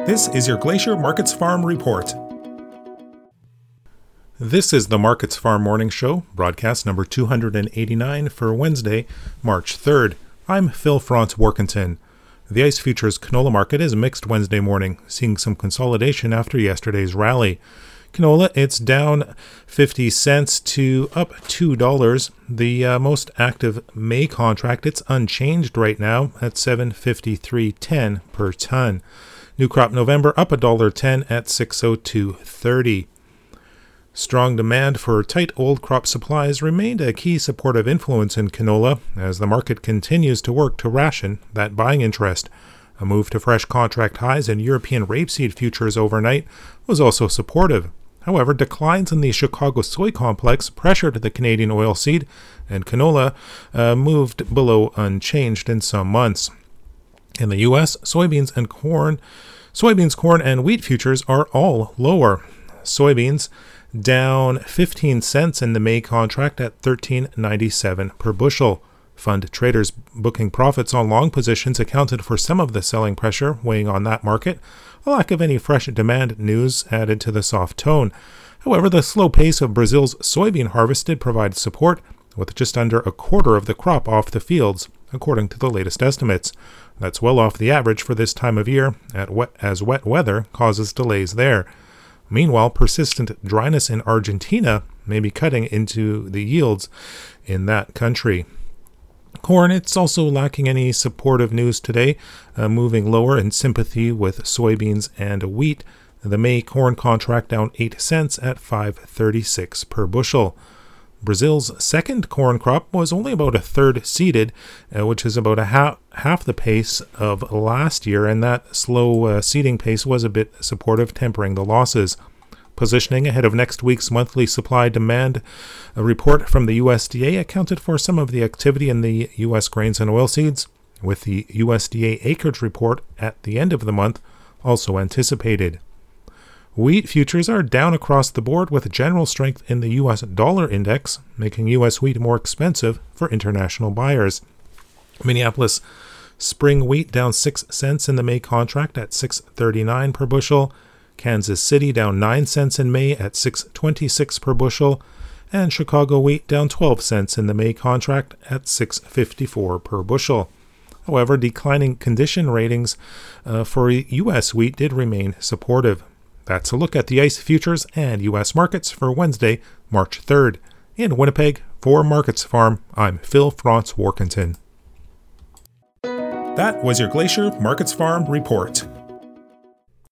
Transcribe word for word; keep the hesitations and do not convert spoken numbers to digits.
This is your Glacier Markets Farm Report. This is the Markets Farm Morning Show, broadcast number two hundred eighty-nine for Wednesday, March third. I'm Phil Franz-Warkentin. The ICE Futures canola market is mixed Wednesday morning, seeing some consolidation after yesterday's rally. Canola, it's down fifty cents to up two dollars. The uh, most active May contract, it's unchanged right now at seven fifty-three ten per ton. New crop November up one dollar ten at six oh two thirty. Strong demand for tight old crop supplies remained a key supportive influence in canola as the market continues to work to ration that buying interest. A move to fresh contract highs in European rapeseed futures overnight was also supportive. However, declines in the Chicago soy complex pressured the Canadian oilseed, and canola uh, moved below unchanged in some months. In the U S, soybeans and corn, soybeans, corn, and wheat futures are all lower. Soybeans down fifteen cents in the May contract at thirteen ninety-seven per bushel. Fund traders booking profits on long positions accounted for some of the selling pressure weighing on that market. A lack of any fresh demand news added to the soft tone. However, the slow pace of Brazil's soybean harvest did provide support, with just under a quarter of the crop off the fields, according to the latest estimates. That's well off the average for this time of year, at wet, as wet weather causes delays there. Meanwhile, persistent dryness in Argentina may be cutting into the yields in that country. Corn, it's also lacking any supportive news today, uh, moving lower in sympathy with soybeans and wheat. The May corn contract down eight cents at five thirty-six per bushel. Brazil's second corn crop was only about a third seeded, uh, which is about a half, half the pace of last year, and that slow uh, seeding pace was a bit supportive, tempering the losses. Positioning ahead of next week's monthly supply-demand report from the U S D A accounted for some of the activity in the U S grains and oilseeds, with the U S D A acreage report at the end of the month also anticipated. Wheat futures are down across the board with general strength in the U S dollar index, making U S wheat more expensive for international buyers. Minneapolis spring wheat down six cents in the May contract at six thirty-nine per bushel. Kansas City down nine cents in May at six twenty-six per bushel. And Chicago wheat down twelve cents in the May contract at six fifty-four per bushel. However, declining condition ratings uh, for U S wheat did remain supportive. That's a look at the ICE futures and U S markets for Wednesday, March third. In Winnipeg, for Markets Farm, I'm Phil Franz-Warkentin. That was your Glacier Markets Farm Report.